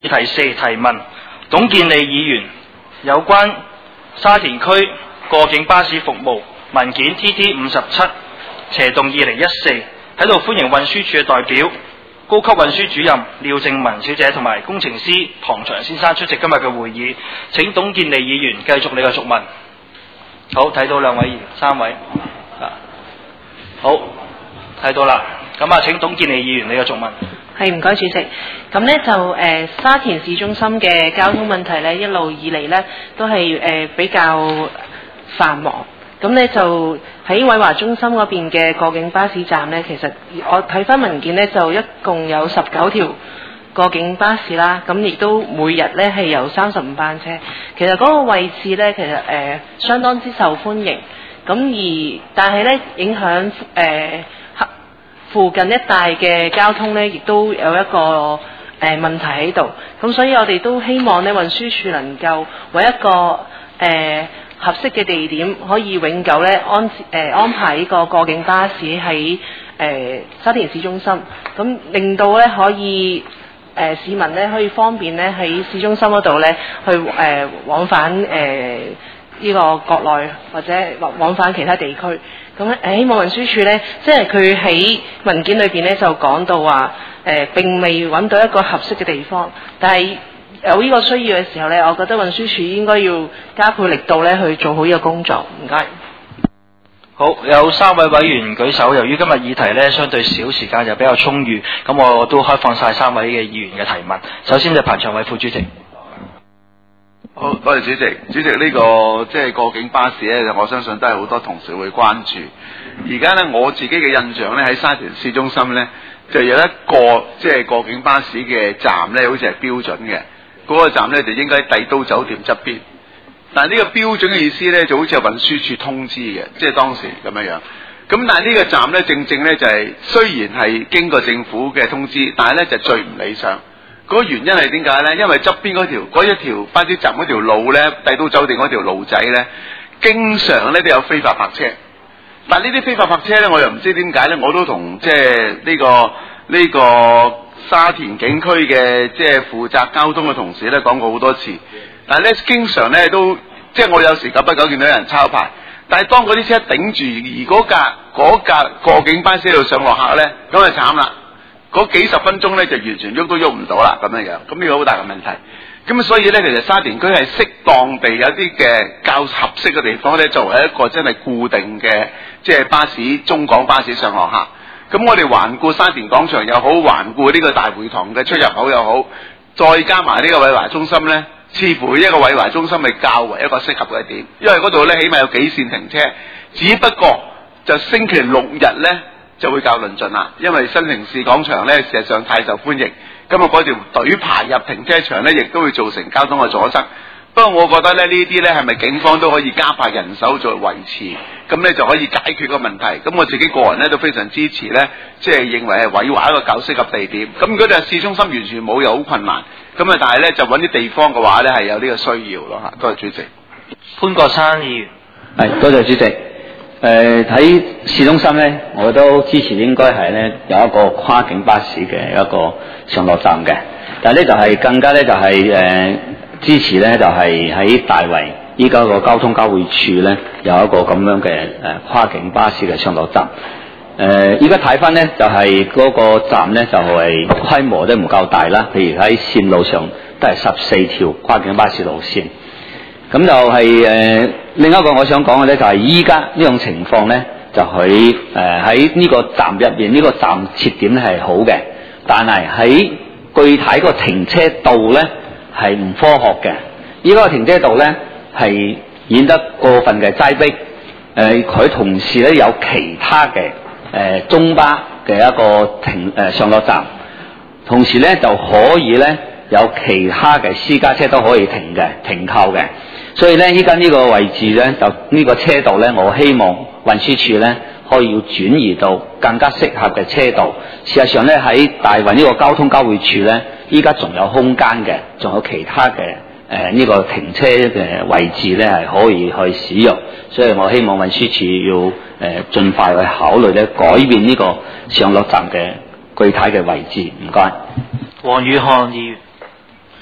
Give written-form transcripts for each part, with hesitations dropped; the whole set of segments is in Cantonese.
題4提問，董建利議員有關沙田區過境巴士服務文件 TT57斜動2014喺度歡迎運輸署嘅代表高級運輸主任廖靜文小姐同埋工程師唐祥先生出席今日嘅會議。請董建利議員繼續你嘅續問。好，睇到兩位3位好睇到啦。咁啊，請董建利議員你嘅續問。 係，唔該主席。咁呢就沙田市中心嘅交通問題呢，一路以嚟呢都係比較繁忙。咁呢就喺偉華中心嗰邊嘅過境巴士站呢，其實我睇翻文件呢，就一共有19條過境巴士啦。咁亦都每日呢係有35班車。其實嗰個位置呢，其實相當之受歡迎。但係呢影響附近一帶嘅交通呢，亦都有一個問題喺度。咁所以我哋都希望呢運輸署能夠為一個合適嘅地點，可以永久呢安排呢個過境巴士喺沙田市中心，咁令到呢可以市民呢可以方便呢喺市中心嗰度呢去往返呢個國內或者往返其他地區。咁希望運輸署呢，即係佢喺文件裏邊呢就講到話並未揾到一個合適嘅地方，但係有呢個需要嘅時候呢，我覺得運輸署應該要加倍力度呢去做好呢個工作。唔該。 好，有3位委員舉手。由於今日議題呢相對少，時間又比較充裕，咁我都開放晒3位嘅議員嘅提問。首先就彭長偉副主席。 好，多謝主席。主席，呢個即係過境巴士呢，我相信都係好多同事會關注。而家呢，我自己嘅印象呢，喺沙田市中心呢，就有一個即係過境巴士嘅站呢，好似係標準嘅。嗰個站呢，就應該喺帝都酒店側邊。但係呢個標準嘅意思呢，就好似係運輸署通知嘅，即係當時咁樣樣。咁但係呢個站呢，正正呢，就係雖然係經過政府嘅通知，但係呢就最唔理想。嗰個原因係點解呢？因為側邊嗰一條巴士站嗰條路呢，帝都酒店嗰條路仔呢，經常呢都有非法泊車。但係呢啲非法泊車呢，我又唔知點解呢，我都同即係呢個沙田警區嘅即係負責交通嘅同事呢講過好多次。但係呢，經常呢都即係我有時久不久見到有人抄牌。但係當嗰啲車頂住而嗰架過境巴士喺度上落客呢，咁就慘啦。嗰幾十分鐘咧就完全喐都喐唔到啦，咁樣樣，咁呢個好大嘅問題。咁所以咧，其實沙田區係適當地有啲嘅較合適嘅地方咧，作為一個真係固定嘅即係巴士中港巴士上落客。咁我哋環顧沙田廣場又好，環顧呢個大會堂嘅出入口又好，再加埋呢個偉華中心咧，似乎一個偉華中心係較為一個適合嘅點，因為嗰度咧起碼有幾線停車，只不過就星期6日咧就會較論盡啦，因為新城市廣場咧事實上太受歡迎，咁啊嗰條隊排入停車場咧，亦都會造成交通嘅阻塞。不過我覺得咧呢啲咧係咪警方都可以加派人手做維持，咁咧就可以解決個問題。咁我自己個人咧都非常支持咧，即係認為係偉華一個較適合地點。咁如果你係市中心完全冇又好困難，咁啊但係咧就揾啲地方嘅話咧係有呢個需要咯嚇。多謝主席。 潘國山議員。 係，多謝主席。喺市中心咧，我都支持應該係咧有一個跨境巴士嘅一個上落站嘅。但係咧就係更加咧就係支持咧就係喺大圍依家個交通交匯處咧有一個咁樣嘅跨境巴士嘅上落站。依家睇翻咧就係嗰個站咧就係規模都唔夠大啦，譬如喺線路上都係14條跨境巴士路線。咁就係另一個我想講嘅咧，就係依家呢種情況咧，就佢喺呢個站入邊呢個站設點咧係好嘅，但係喺具體個停車道咧係唔科學嘅。依家個停車道咧係顯得過分嘅擠迫，佢同時咧有其他嘅中巴嘅一個上落站，同時咧就可以咧有其他嘅私家車都可以停靠嘅。所以咧，依家呢個位置咧，就呢個車道咧，我希望運輸署咧可以要轉移到更加適合嘅車道。事實上咧，喺大圍呢個交通交匯處咧，依家仲有空間嘅，仲有其他嘅呢個停車嘅位置咧係可以去使用。所以我希望運輸署要盡快去考慮咧改變呢個上落站嘅具體嘅位置。唔該。 黃宇漢議員。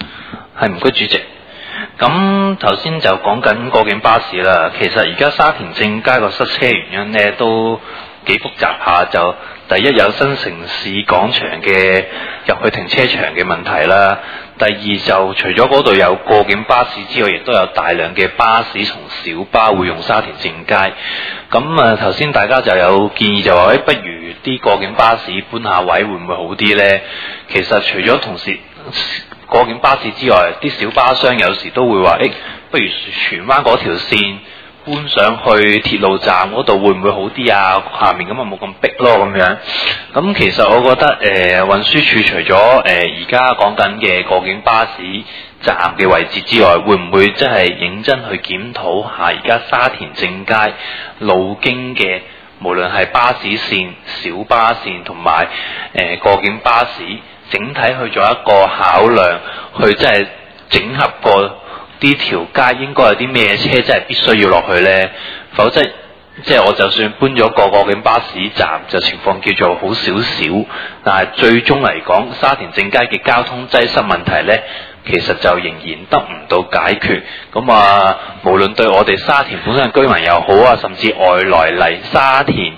係唔該主席。咁頭先就講緊過境巴士啦，其實而家沙田正街個塞車原因呢都幾複雜下，就第一有新城市廣場嘅入去停車場嘅問題啦，第二就除咗嗰度有過境巴士之外，亦都有大量嘅巴士同小巴會用沙田正街。咁頭先大家就有建議就話，不如啲過境巴士搬下位會唔會好啲呢？其實除咗同時過境巴士之外，啲小巴商有時都會話，不如荃灣嗰條線搬上去鐵路站嗰度會唔會好啲啊？下面咁啊冇咁逼咯咁樣。咁其實我覺得運輸署除咗而家講緊嘅過境巴士站嘅位置之外，會唔會真係認真去檢討下而家沙田正街路經嘅無論係巴士線、小巴線同埋過境巴士，整體去做一個考量，去真係整合過呢條街應該有啲咩車真係必須要落去呢？否則即係我就算搬咗個過境巴士站，就情況叫做好少少，但係最終嚟講，沙田正街嘅交通擠塞問題呢，其實就仍然得唔到解決。咁無論對我哋沙田本身嘅居民又好啊，甚至外來嚟沙田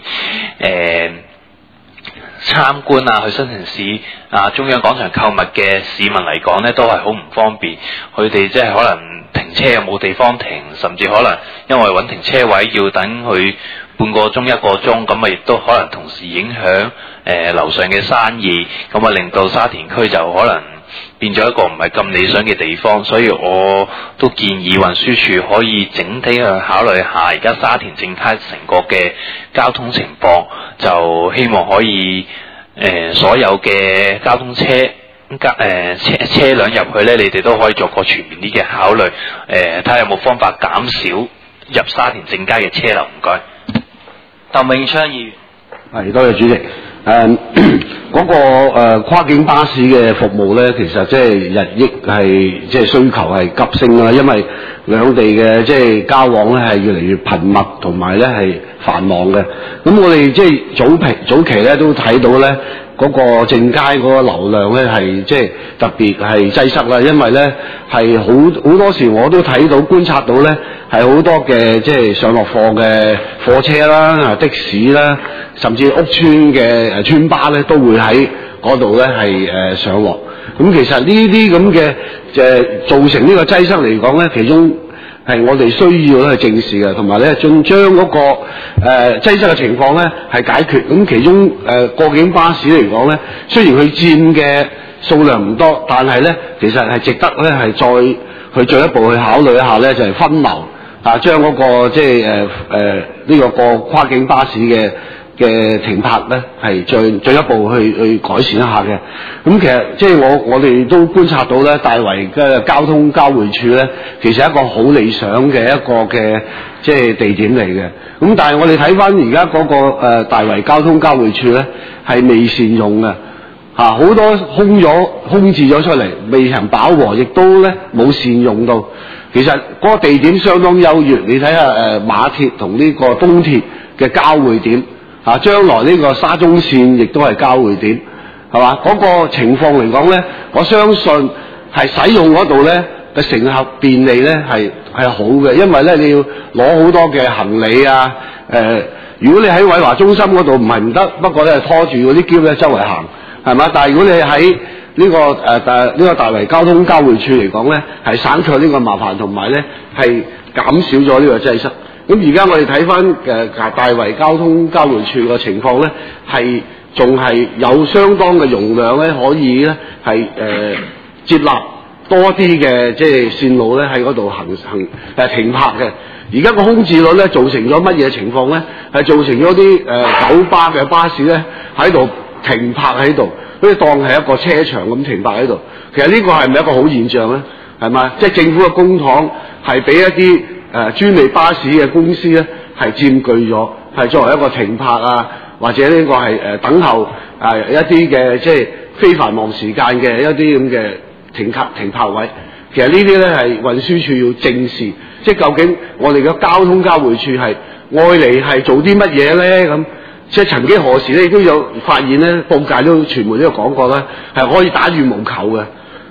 參觀啊，去新城市中央廣場購物嘅市民嚟講呢，都係好唔方便。佢哋即係可能停車又冇地方停，甚至可能因為揾停車位要等佢半個鐘一個鐘，咁亦都可能同時影響樓上嘅生意，咁令到沙田區就可能變咗一個唔係咁理想嘅地方。所以我都建議運輸署可以整體去考慮下而家沙田正街成個嘅交通情況，就希望可以所有嘅交通車輛入去呢，你哋都可以做個全面啲嘅考慮，睇下有冇方法減少入沙田正街嘅車流。唔該。 鄧永昌議員。 係，多謝主席。嗰個跨境巴士嘅服務咧，其實即係日益係即係需求係急升啦，因為兩地嘅即係交往咧係越嚟越頻密，同埋咧係繁忙嘅。咁我哋即係早期咧都睇到咧嗰個正街嗰個流量咧係即係特別係擠塞啦，因為咧係好多時我都睇到觀察到咧係好多嘅即係上落貨嘅貨車啦、的士啦，甚至屋邨嘅村巴咧都會喺嗰度咧係上落。咁其實呢啲咁嘅造成呢個擠塞嚟講咧，其中係我哋需要咧去正視嘅，同埋咧將嗰個擠塞嘅情況咧係解決。咁其中過境巴士嚟講咧，雖然佢佔嘅數量唔多，但係咧其實係值得咧係再去進一步去考慮一下咧，就係分流將嗰個即係呢個跨境巴士嘅停泊咧係進一步去改善一下嘅。咁其實即係我哋都觀察到咧，大圍嘅交通交匯處咧，其實係一個好理想嘅一個嘅即係地點嚟嘅。咁但係我哋睇翻而家嗰個大圍交通交匯處咧係未善用嘅，好多空置咗出嚟，未曾飽和，亦都咧冇善用到。其實嗰個地點相當優越，你睇下馬鐵同呢個東鐵嘅交匯點。將來呢個沙中線亦都係交匯點，係嘛？嗰個情況嚟講咧，我相信係使用嗰度咧嘅乘客便利咧係好嘅，因為咧你要攞好多嘅行李啊，如果你喺偉華中心嗰度唔係唔得，不過咧拖住嗰啲篋咧周圍行，係嘛？但係如果你喺呢個大圍交通交匯處嚟講咧，係省卻呢個麻煩，同埋咧係減少咗呢個擠塞。咁而家我哋睇翻大圍交通交匯處嘅情況咧，係仲係有相當嘅容量咧，可以咧係接納多啲嘅即係線路咧喺嗰度停泊嘅。而家個空置率咧造成咗乜嘢情況咧？係造成咗啲九巴嘅巴士咧喺度停泊喺度，好似當係一個車場咁停泊喺度。其實呢個係咪一個好現象咧？係咪？即係政府嘅公帑係俾一啲專利巴士嘅公司咧係佔據咗，係作為一個停泊啊，或者呢個係等候一啲嘅即係非繁忙時間嘅一啲咁嘅停泊位。其實呢啲咧係運輸署要正視，即係究竟我哋嘅交通交匯處係愛嚟係做啲乜嘢咧？咁即係曾幾何時咧，亦都有發現咧，報界都傳媒都有講過啦，係可以打羽毛球嘅。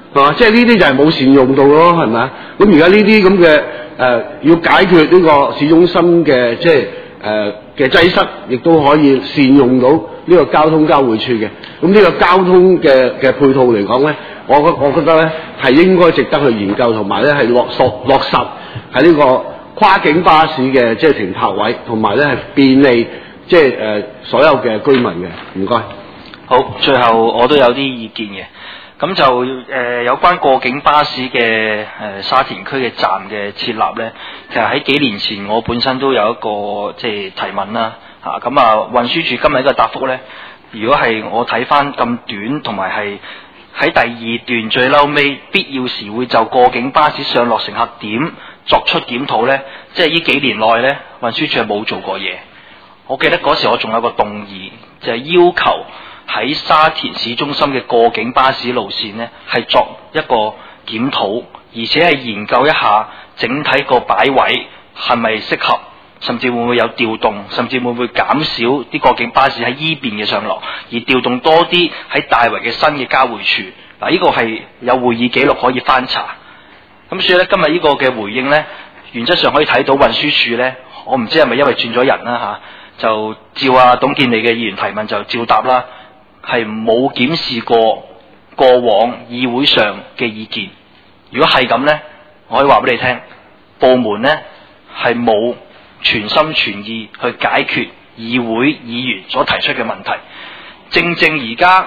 係嘛？即係呢啲就係冇善用到咯，係咪啊？咁而家呢啲咁嘅要解決呢個市中心嘅即係嘅擠塞，亦都可以善用到呢個交通交匯處嘅。咁呢個交通嘅配套嚟講咧，我覺得咧係應該值得去研究，同埋咧係落實喺呢個跨境巴士嘅即係停泊位，同埋咧係便利即係所有嘅居民嘅。唔該。 好，最後我都有啲意見嘅。咁就有關過境巴士嘅沙田區嘅站嘅設立咧，其實喺幾年前我本身都有一個即係提問啦嚇。咁運輸署今日呢個答覆咧，如果係我睇翻咁短，同埋係喺第二段最嬲尾必要時會就過境巴士上落乘客點作出檢討咧，即係呢幾年內咧運輸署係冇做過嘢。我記得嗰時我仲有個動議，就係要求喺沙田市中心嘅過境巴士路線呢，係作一個檢討，而且係研究一下整體個擺位係咪適合，甚至會唔會有調動，甚至會唔會減少啲過境巴士喺依邊嘅上落，而調動多啲喺大圍嘅新嘅交匯處。嗱，呢個係有會議記錄可以翻查。咁所以咧，今日呢個嘅回應呢，原則上可以睇到運輸署呢，我唔知係咪因為轉咗人啦嚇，就照董建利嘅議員提問就照答啦。係冇檢視過往議會上嘅意見。如果係咁呢，我可以話俾你聽，部門呢係冇全心全意去解決議會議員所提出嘅問題。正而家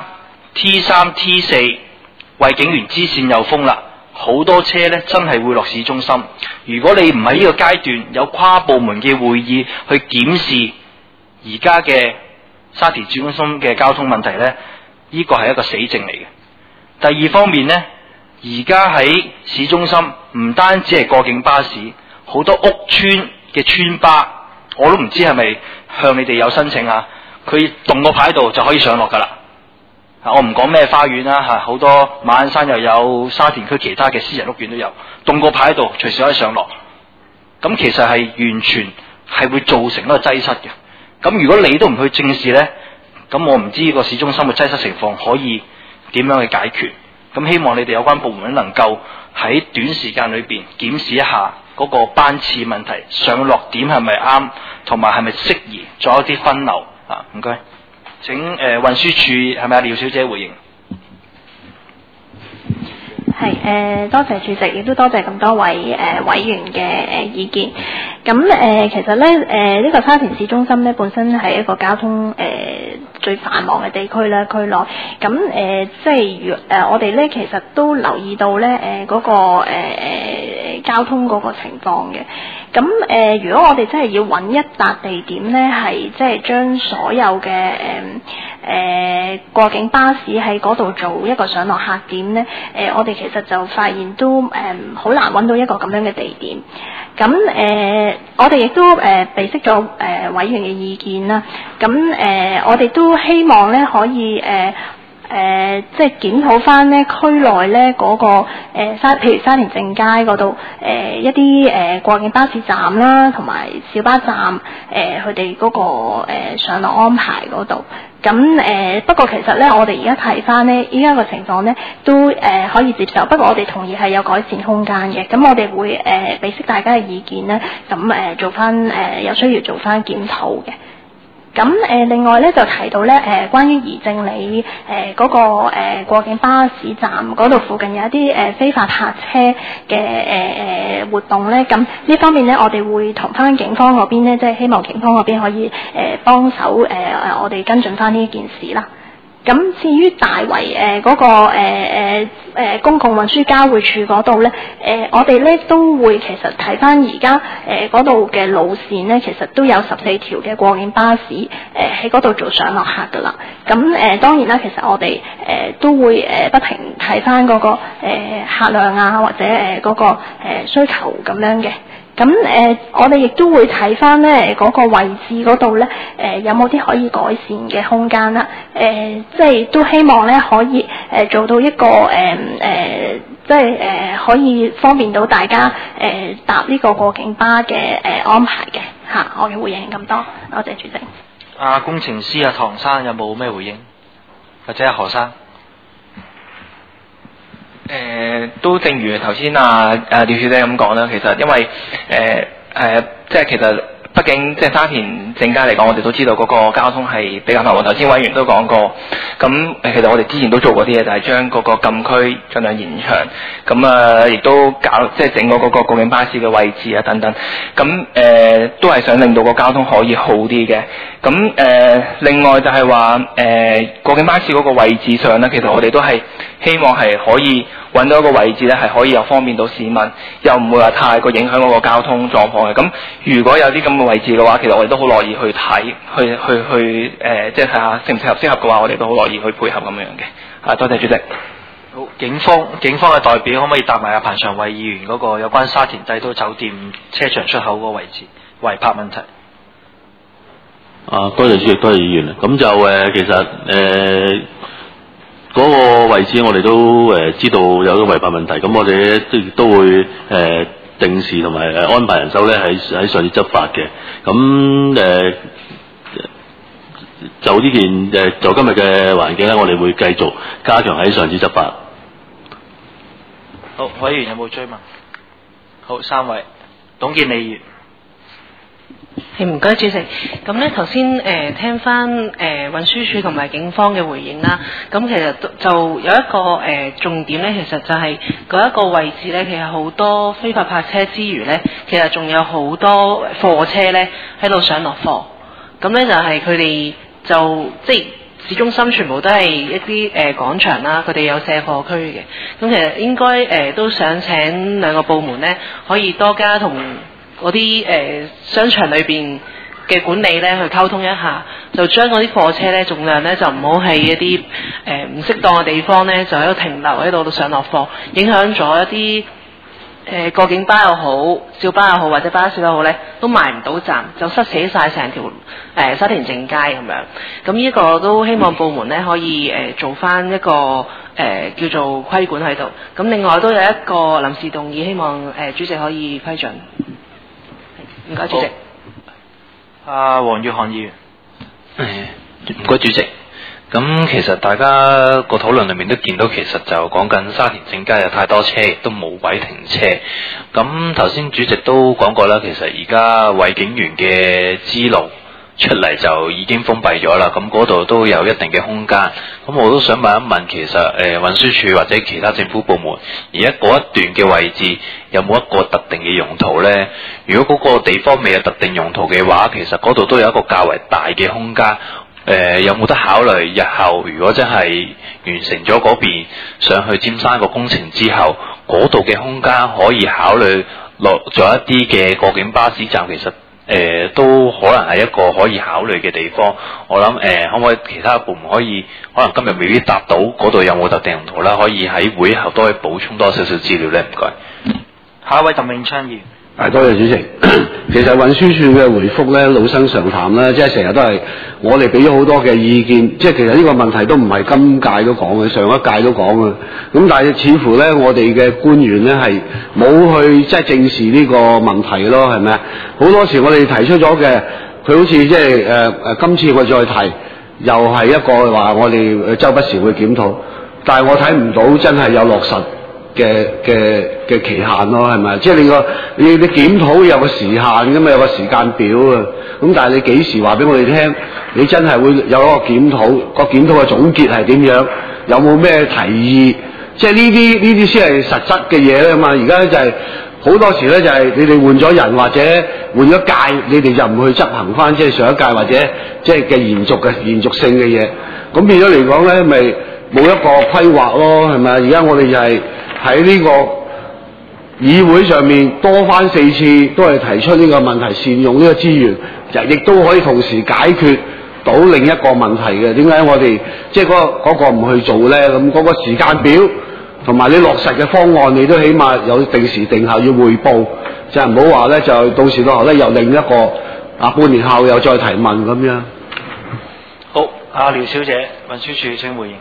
T3、T4 為警員支線又封啦，好多車呢真係會落市中心。如果你唔喺呢個階段有跨部門嘅會議去檢視而家嘅沙田市中心嘅交通問題呢，呢個係一個死症嚟嘅。第二方面呢，而家喺市中心唔單止係過境巴士，好多屋邨嘅村巴，我都唔知係咪向你哋有申請啊？佢動個牌度就可以上落噶啦。我唔講咩花園啦嚇，好多馬鞍山又有沙田區其他嘅私人屋苑都有，動個牌度隨時可以上落。咁其實係完全係會造成一個擠塞嘅。咁如果你都唔去正視呢，咁我唔知呢個市中心嘅擠塞情況可以點樣去解決。咁希望你哋有關部門能夠喺短時間裏邊檢視一下嗰個班次問題，上落點係咪啱，同埋係咪適宜做一啲分流啊？唔該，請運輸署係咪廖小姐回應？ 係多謝主席，亦都多謝咁多位委員嘅意見。咁其實咧呢個沙田市中心咧本身係一個交通最繁忙嘅地區啦，區內。咁即係我哋咧其實都留意到咧嗰個交通嗰個情況嘅。咁如果我哋真係要揾一笪地點咧，係即係將所有嘅過境巴士喺嗰度做一個上落客點咧，我哋其實就發現都好難揾到一個咁樣嘅地點。咁我哋亦都備悉咗委員嘅意見啦。咁我哋都希望咧可以即係檢討翻咧區內咧嗰個譬如沙田正街嗰度一啲過境巴士站啦，同埋小巴站佢哋嗰個上落安排嗰度。咁不過其實咧，我哋而家睇翻咧，依家個情況咧都可以接受。不過我哋同意係有改善空間嘅。咁我哋會俾悉大家嘅意見咧，咁做翻有需要做翻檢討嘅。咁另外咧就提到咧關於怡正里嗰個過境巴士站嗰度附近有一啲非法泊車嘅活動咧，咁呢方面咧我哋會同翻警方嗰邊咧，即係希望警方嗰邊可以幫手我哋跟進翻呢件事啦。咁至於大圍嗰個公共運輸交匯處嗰度咧，我哋咧都會其實睇翻而家嗰度嘅路線咧，其實都有14條嘅過境巴士喺嗰度做上落客噶啦。咁當然啦，其實我哋都會不停睇翻嗰個客量啊，或者嗰個需求咁樣嘅。咁我哋亦都會睇翻咧嗰個位置嗰度咧，有冇啲可以改善嘅空間啦？即係都希望咧可以做到一個即係可以方便到大家搭呢個過境巴嘅安排嘅嚇。我嘅回應咁多，多謝主席。 工程師唐生有冇咩回應？或者何生？ 都正如頭先廖小姐咁講啦，其實因為即係其實畢竟即係沙田正街嚟講，我哋都知道嗰個交通係比較繁忙。頭先委員都講過，咁其實我哋之前都做過啲嘢，就係將嗰個禁區盡量延長，咁亦都搞即係整個嗰個過境巴士嘅位置啊等等，咁都係想令到個交通可以好啲嘅。咁另外就係話過境巴士嗰個位置上咧，其實我哋都係希望係可以揾到一個位置咧，係可以又方便到市民，又唔會話太過影響嗰個交通狀況嘅。咁如果有啲咁嘅位置嘅話，其實我哋都好樂意去睇，去即係睇下適唔適合嘅話，我哋都好樂意去配合咁樣嘅。多謝主席。 好，警方嘅代表可唔可以答埋阿彭常惠議員嗰個有關沙田帝都酒店車場出口嗰個位置違泊問題？ 多謝主席，多謝議員。咁就其實嗰個位置我哋都知道有個違泊問題，咁我哋都會定時同埋安排人手咧喺上次執法嘅。咁就呢件就今日嘅環境咧，我哋會繼續加強喺上次執法。 好，委員有冇追問？好，3位，董建利議員。 唔該主席，咁咧頭先聽翻運輸署同埋警方嘅回應啦，咁其實就有一個重點咧，其實就係嗰一個位置咧，其實好多非法泊車之餘咧，其實仲有好多貨車咧喺度上落貨，咁咧就係佢哋就即係市中心全部都係一啲廣場啦，佢哋有卸貨區嘅，咁其實應該都想請兩個部門咧，可以多加同嗰啲商場裏邊嘅管理咧去溝通一下，就將嗰啲貨車咧盡量咧就唔好喺一啲唔適當嘅地方咧就喺度停留喺度上落貨，影響咗一啲過境巴又好、小巴又好或者巴士又好咧，都埋唔到站，就塞死晒成條沙田正街咁樣。咁呢個都希望部門咧可以做翻一個叫做規管喺度。咁另外都有一個臨時動議，希望主席可以批准。唔該主席。 黃玉漢議員。 唔該主席。咁其實大家個討論裏面都見到，其實就講緊沙田正街有太多車，亦都冇位停車。咁頭先主席都講過啦，其實而家衛警員嘅支路出嚟就已經封閉咗啦，咁嗰度都有一定嘅空間。咁我都想問一問，其實運輸署或者其他政府部門，而家嗰一段嘅位置有冇一個特定嘅用途呢？如果嗰個地方未有特定用途嘅話，其實嗰度都有一個較為大嘅空間。有冇得考慮日後如果真係完成咗嗰邊上去尖山個工程之後，嗰度嘅空間可以考慮落咗一啲嘅過境巴士站，其實都可能係一個可以考慮嘅地方。我諗可唔可以其他部門可能今日未必答到嗰度有冇特定用途啦，可以喺會後都可以補充多少少資料呢？唔該。 下一位鄧永昌議員。 多謝主席。其實運輸署嘅回覆咧老生常談啦，即係成日都係我哋俾咗好多嘅意見，即係其實呢個問題都唔係今屆都講嘅，上一屆都講嘅。咁但係似乎咧我哋嘅官員咧係冇去即係正視呢個問題咯，係咪啊？好多時我哋提出咗嘅，佢好似即係今次我再提，又係一個話我哋周不時會檢討，但係我睇唔到真係有落實嘅期限咯，係咪？即係你檢討有個時限㗎嘛，有個時間表啊。咁但係你幾時話俾我哋聽？你真係會有一個檢討，個檢討嘅總結係點樣？有冇咩提議？即係呢啲先係實質嘅嘢咧嘛。而家就係好多時咧就係你哋換咗人或者換咗屆，你哋就唔去執行翻即係上一屆或者即係嘅延續性嘅嘢。咁變咗嚟講咧，咪冇一個規劃咯，係咪？而家我哋就係喺呢個議會上面多翻4次，都係提出呢個問題，善用呢個資源，亦都可以同時解決到另一個問題嘅。點解我哋即係嗰個唔去做咧？咁嗰個時間表同埋你落實嘅方案，你都起碼有定時定候要匯報，就係唔好話咧就到時到後咧又另一個半年後又再提問咁樣。 好，廖小姐，運輸署請回應。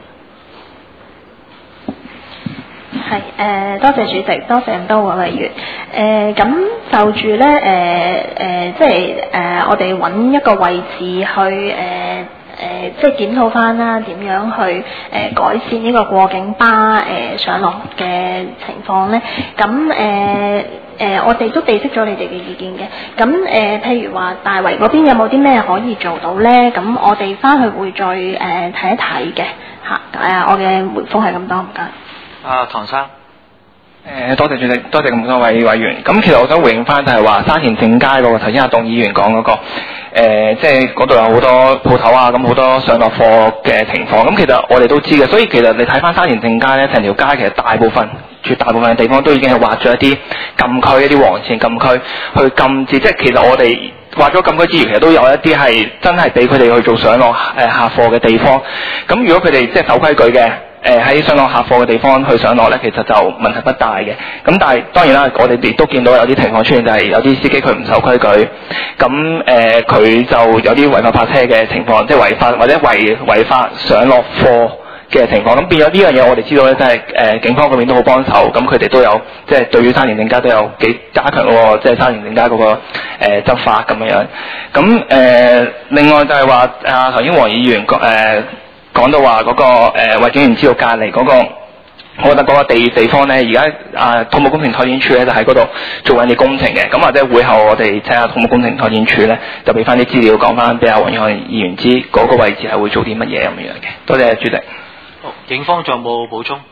係多謝主席，多謝咁多位委員。咁就住咧即係我哋揾一個位置去即係檢討翻啦，點樣去改善呢個過境巴上落嘅情況咧？咁我哋都備悉咗你哋嘅意見嘅。咁譬如話大圍嗰邊有冇啲咩可以做到咧？咁我哋翻去會再睇一睇嘅嚇。我嘅回覆係咁多，唔該。 唐生。 多謝主席，多謝咁多位委員。咁其實我想回應翻就係話沙田正街嗰個頭先阿董議員講嗰個，即係嗰度有好多鋪頭啊，咁好多上落貨嘅情況。咁其實我哋都知嘅，所以其實你睇翻沙田正街咧，成條街其實絕大部分嘅地方都已經係劃咗一啲禁區、一啲黃線禁區去禁止。即係其實我哋劃咗禁區之餘，其實都有一啲係真係俾佢哋去做上落下貨嘅地方。咁如果佢哋即係守規矩嘅，喺上落客貨嘅地方去上落咧，其實就問題不大嘅。咁但係當然啦，我哋亦都見到有啲情況出現，就係有啲司機佢唔守規矩，咁佢就有啲違法泊車嘅情況，即係違法或者違法上落貨嘅情況。咁變咗呢樣嘢，我哋知道咧，即係警方嗰邊都好幫手，咁佢哋都有即係對於沙田正街都有幾加強嗰個即係沙田正街嗰個執法咁樣。咁另外就係話頭先黃議員講到話嗰個衛警員知道隔離嗰個，我覺得嗰個地方咧，而家土木工程拓展處咧就喺嗰度做緊啲工程嘅。咁或者會後我哋睇下土木工程拓展處咧，就俾翻啲資料講翻俾阿黃議員知嗰個位置係會做啲乜嘢咁樣嘅。多謝主席。 好，警方仲有冇補充？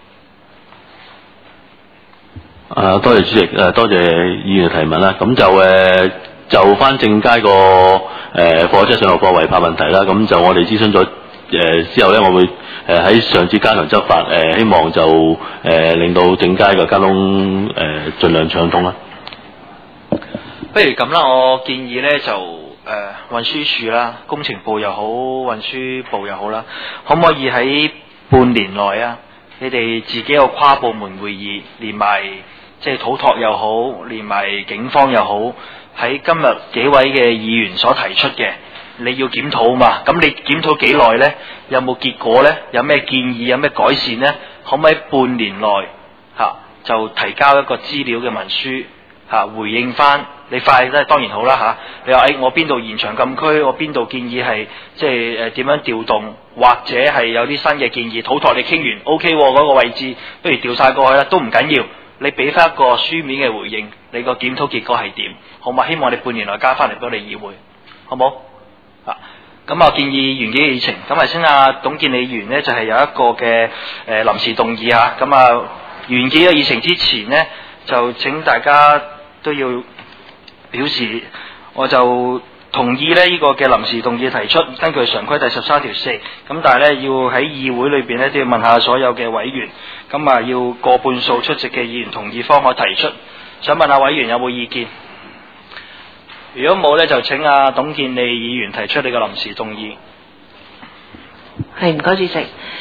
多謝主席，多謝議員嘅提問啦。咁就翻正街個貨車上落貨違泊問題啦。咁就我哋諮詢咗。之後咧，我會喺上次加強執法，希望就令到正街嘅交通盡量暢通啦。 不如咁啦，我建議咧就運輸署啦、工程部又好、運輸部又好啦，可唔可以喺半年內啊，你哋自己有跨部門會議，連埋即係土拓又好，連埋警方又好，喺今日幾位嘅議員所提出嘅。你要檢討嘛？咁你檢討幾耐呢？有冇結果呢？有咩建議？有咩改善呢？可唔可以半年內就提交一個資料嘅文書回應翻？你快咧當然好啦你話我邊度延長禁區？我邊度建議係即係點樣調動？或者係有啲新嘅建議？土拓你傾完 OK 嗰個位置，不如調晒過去啦，都唔緊要。你俾翻一個書面嘅回應，你個檢討結果係點？好嘛？希望你半年內交翻嚟俾我哋議會，好冇？咁我建議完結議程。咁頭先董建理議員呢，就係有一個嘅臨時動議嚇。咁完結嘅議程之前呢，就請大家都要表示，我就同意呢個嘅臨時動議提出，根據常規第13條4。咁但係呢，要喺議會裏邊呢，都要問下所有嘅委員。咁要過半數出席嘅議員同意方可提出。想問下委員有冇意見？如果冇咧，就請董建理議員提出你嘅臨時動議。 係，唔該主席。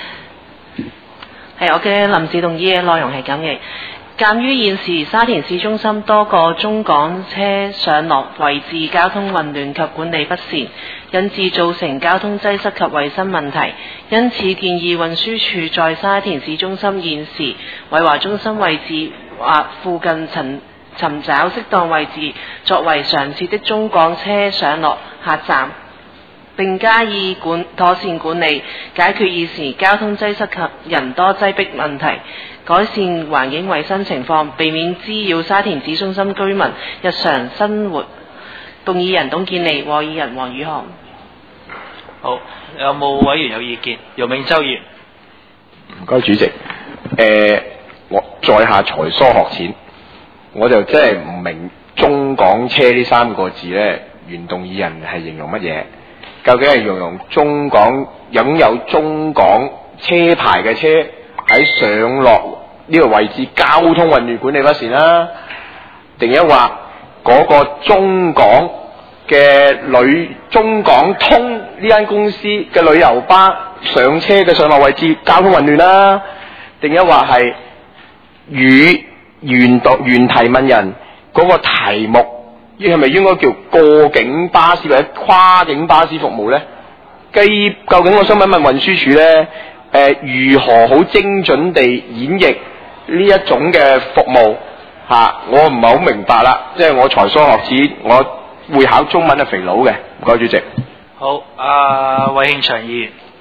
係，我嘅臨時動議嘅內容係咁嘅。鑑於現時沙田市中心多個中港車上落位置交通混亂及管理不善，引致造成交通擠塞及衛生問題，因此建議運輸署在沙田市中心現時偉華中心位置或附近尋找適當位置作為常設的中港車上落客站，並加以妥善管理，解決現時交通擠塞及人多擠迫問題，改善環境衛生情況，避免滋擾沙田市中心居民日常生活。動議人董建理，和議人黃宇航。 好，有冇委員有意見？姚明洲議員。 唔該主席。我在下才疏學淺。我就真係唔明中港車呢3個字呢，原動議人係形容乜嘢？究竟係形容中港擁有中港車牌嘅車喺上落呢個位置交通混亂管理不善啦，定係話嗰個中港通呢間公司嘅旅遊巴上車嘅上落位置交通混亂啦，定係話係與原提問人嗰個題目，係咪應該叫過境巴士或者跨境巴士服務呢？究竟我想問運輸署呢，如何好精準地演繹呢一種嘅服務？我唔係好明白啦，即係我才疏學淺，我會考中文係肥佬嘅。唔該主席。 好，韋慶祥議員。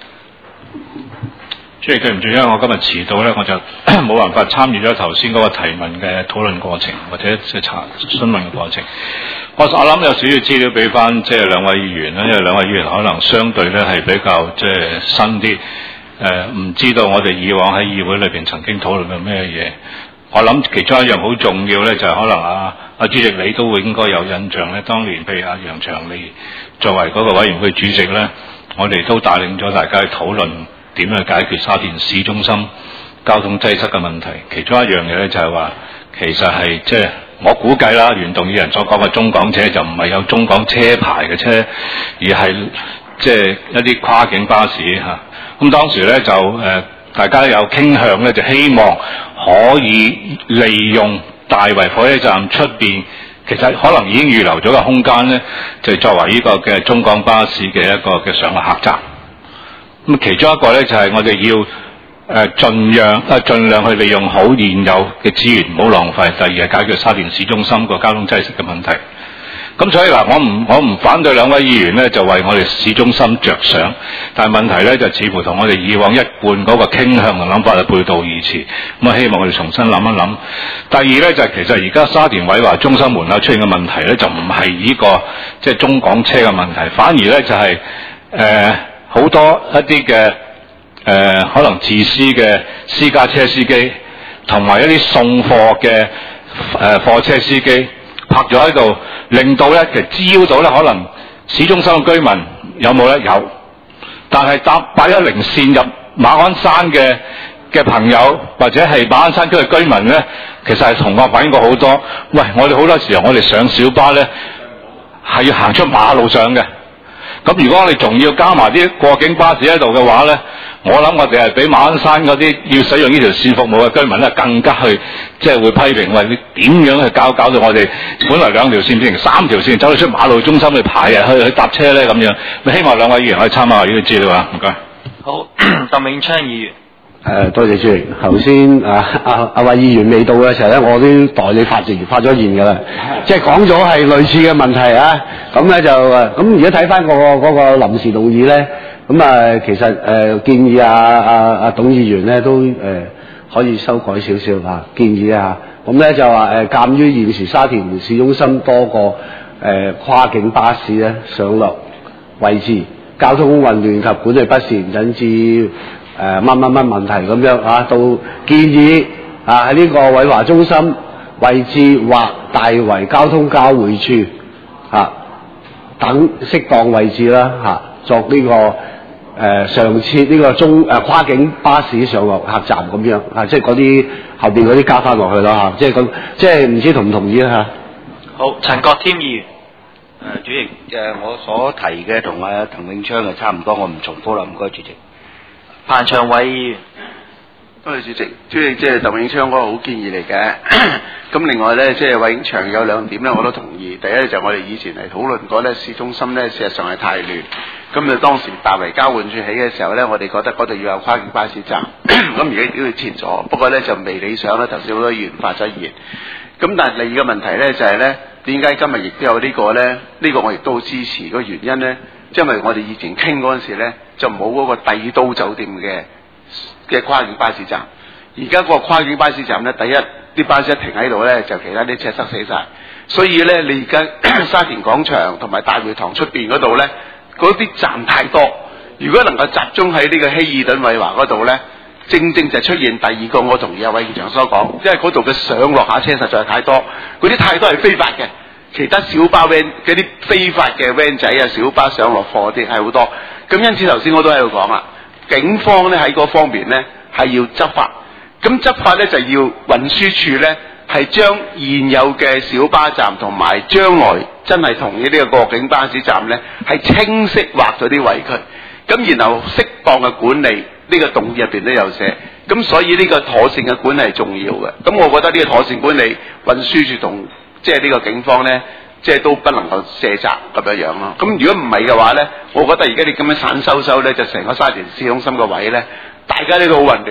主席對唔住，因為我今日遲到咧，我就冇辦法參與咗頭先嗰個提問嘅討論過程，或者即係詢問嘅過程。我諗有少少資料俾翻即係兩位議員啦，因為兩位議員可能相對咧係比較即係新啲，唔知道我哋以往喺議會裏邊曾經討論過咩嘢。我諗其中一樣好重要咧，就係可能阿主席你都會應該有印象咧，當年譬如阿楊長利作為嗰個委員會主席咧，我哋都帶領咗大家去討論點樣解決沙田市中心交通擠塞嘅問題。其中一樣嘢咧就係話，其實係即係我估計啦，原動議人所講嘅中港車就唔係有中港車牌嘅車，而係即係一啲跨境巴士嚇。咁當時咧就大家有傾向咧，就希望可以利用大圍火車站出邊，其實可能已經預留咗個空間咧，就作為呢個嘅中港巴士嘅一個嘅上落客站。咁其中一個咧就係我哋要盡量去利用好現有嘅資源，唔好浪費。第二係解決沙田市中心個交通擠塞嘅問題。咁所以嗱，我唔反對兩位議員咧，就為我哋市中心着想，但係問題咧就似乎同我哋以往一貫嗰個傾向同諗法係背道而馳。咁啊，希望我哋重新諗一諗。第二咧就係其實而家沙田偉華中心門口出現嘅問題咧，就唔係呢個即係中港車嘅問題，反而咧就係好多一啲嘅可能自私嘅私家車司機，同埋一啲送貨嘅貨車司機泊咗喺度，令到咧其實滋擾到咧可能市中心嘅居民有冇咧？有，但係搭810線入馬鞍山嘅朋友，或者係馬鞍山區嘅居民咧，其實係同我反映過好多。喂，我哋好多時候我哋上小巴咧係要行出馬路上嘅。咁如果我哋仲要加埋啲過境巴士喺度嘅話咧，我諗我哋係比馬鞍山嗰啲要使用呢條線服務嘅居民咧，更加去即係會批評，喂，你點樣去搞到我哋本來2條線變成3條線，走到出馬路中心去排啊，去搭車咧咁樣。希望兩位議員可以參考下呢個資料啊，唔該。 好，鄧永昌議員。 多謝主席。頭先阿位議員未到嘅時候咧，我都代你發咗言㗎啦，即係講咗係類似嘅問題啊。咁咧就咁，如果睇翻嗰個臨時動議咧，咁其實建議阿董議員咧都可以修改少少啊，建議啊。咁咧就話鑑於現時沙田市中心多個跨境巴士咧上落位置交通混亂及管理不善，引致乜問題咁樣啊，到建議喺呢個偉華中心位置或大圍交通交匯處等適當位置啦作呢個常設呢個跨境巴士上落客站咁樣即係嗰啲後邊嗰啲加翻落去啦即係咁，即係唔知同唔同意啦好，陳國添議員。 主席我所提嘅同阿鄧永昌嘅差唔多，我唔重複啦，唔該主席。 彭長偉議員。 多謝主席。主席即係鄧永昌嗰個好建議嚟嘅。咁另外咧，即係偉永祥有2點咧，我都同意。第一就我哋以前係討論過咧，市中心咧事實上係太亂。咁就當時大圍交換處起嘅時候咧，我哋覺得嗰度要有跨境巴士站。咁而家都要設咗，不過咧就未理想啦。頭先好多議員發咗言。咁但係第二個問題咧就係咧，點解今日亦都有呢個咧？呢個我亦都好支持。個原因咧，因為我哋以前傾嗰陣時咧，就冇嗰個帝都酒店嘅跨境巴士站。而家嗰個跨境巴士站咧，第一啲巴士一停喺度咧，就其他啲車塞死晒。所以咧，你而家沙田廣場同埋大會堂出邊嗰度咧，嗰啲站太多。如果能夠集中喺呢個希爾頓偉華嗰度咧，正正就出現第二個，我同意阿偉長所講，因為嗰度嘅上落下車實在係太多，嗰啲太多係非法嘅。其他小巴 van 嗰啲非法嘅 van 仔啊，小巴上落貨啲係好多。咁因此頭先我都喺度講啦，警方咧喺嗰方面咧係要執法。咁執法咧就要運輸署咧係將現有嘅小巴站同埋將來真係同意呢個過境巴士站咧係清晰劃咗啲位區，咁然後適當嘅管理，呢個動議入邊都有寫。咁所以呢個妥善嘅管理係重要嘅。咁我覺得呢個妥善管理運輸署同即係呢個警方咧，即係都不能夠卸責咁樣樣咯。咁如果唔係嘅話咧，我覺得而家你咁樣散收咧，就成個沙田市中心個位咧，大家呢都好混亂。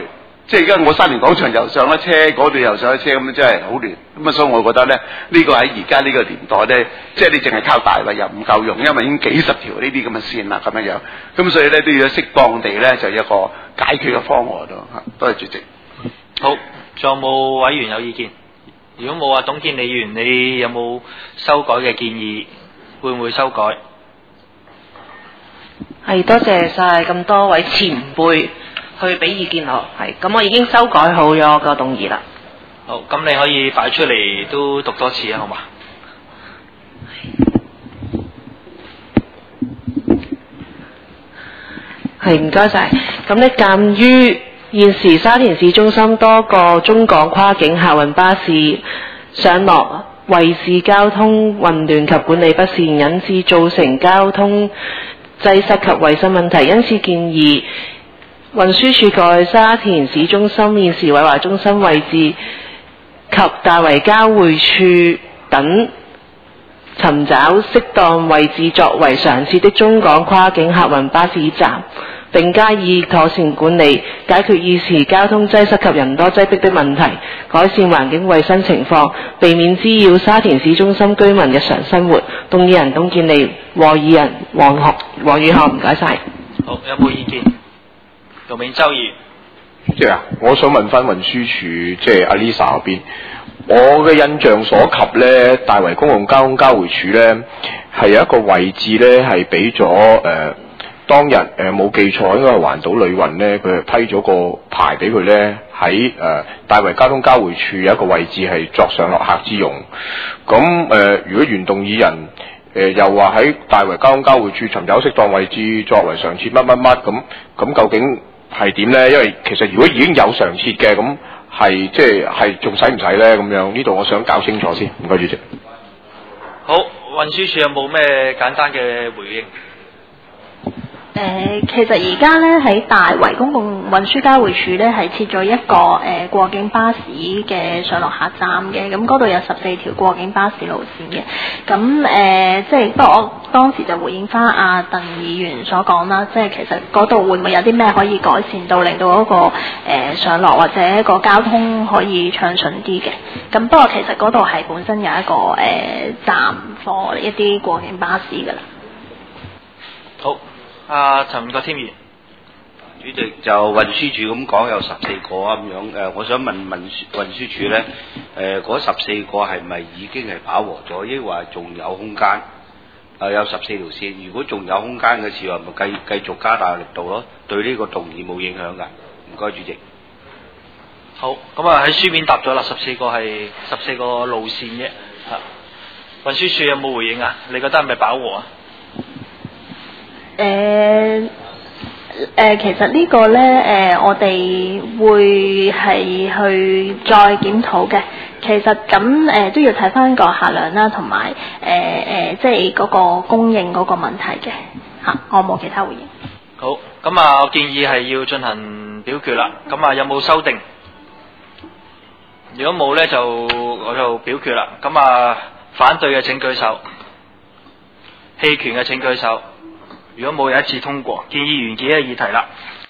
即係而家我沙田廣場又上咗車，嗰度又上咗車，咁真係好亂。咁啊，所以我覺得咧，呢個喺而家呢個年代咧，即係你淨係靠大圍又唔夠用，因為已經幾十條呢啲咁嘅線啦，咁樣樣。咁所以咧都要適當地咧就有一個解決嘅方案咯。多謝主席。 好，仲有冇委員有意見？如果冇啊，董建理議員，你有冇修改嘅建議？會唔會修改？ 係，多謝晒咁多位前輩去俾意見我，係咁我已經修改好咗個動議啦。 好，咁你可以擺出嚟都讀多次啊，好嘛？ 係，唔該晒。咁呢，鑑於現時沙田市中心多個中港跨境客運巴士上落位置交通混亂及管理不善，引致造成交通擠塞及衞生問題，因此建議運輸署在沙田市中心現時偉華中心位置及大圍交匯處等尋找適當位置作為常設的中港跨境客運巴士站，並加以妥善管理，解決現時交通擠塞及人多擠迫的問題，改善環境衞生情況，避免滋擾沙田市中心居民日常生活。動議人董建理，和議人黃宇航，唔該晒。 好，有冇意見？盧銘洲議員。 主席啊，我想問翻運輸署，即係阿 Lisa 嗰邊，我嘅印象所及咧，大圍公共交通交匯處咧係有一個位置咧係俾咗當日冇記錯，應該係環島旅運咧，佢係批咗個牌俾佢咧，喺大圍交通交匯處有一個位置係作上落客之用。咁如果原動議人又話喺大圍交通交匯處尋找適當位置作為常設乜乜乜咁究竟係點咧？因為其實如果已經有常設嘅，咁係即係仲使唔使咧？咁樣呢度我想搞清楚先。唔該主席。 好，運輸署有冇咩簡單嘅回應？ 其實而家咧喺大圍公共運輸交匯處咧係設咗一個過境巴士嘅上落客站嘅，咁嗰度有14條過境巴士路線嘅，咁即係不過我當時就回應翻阿鄧議員所講啦，即係其實嗰度會唔會有啲咩可以改善到，令到嗰個上落或者個交通可以暢順啲嘅？咁不過其實嗰度係本身有一個站貨一啲過境巴士㗎啦。 好。陳國添議員， 主席就運輸署咁講有14個啊咁樣，我想問運輸署咧，嗰14個係咪已經係飽和咗，抑或仲有空間？有14條線，如果仲有空間嘅時候，咪繼續加大力度咯，對呢個動議冇影響㗎。唔該，主席。 好，咁啊喺書面答咗啦，14個係14個路線啫。運輸署有冇回應啊？你覺得係咪飽和啊？ 其實呢個呢，我哋會係去再檢討嘅。其實咁都要睇翻個客量啦，同埋即係嗰個供應嗰個問題嘅嚇。我冇其他回應。 好，咁啊，我建議係要進行表決啦。咁啊，有冇修訂？如果冇呢，我就表決啦。咁啊，反對嘅請舉手，棄權嘅請舉手。如果冇，有一致通過，建議完結嘅議題啦。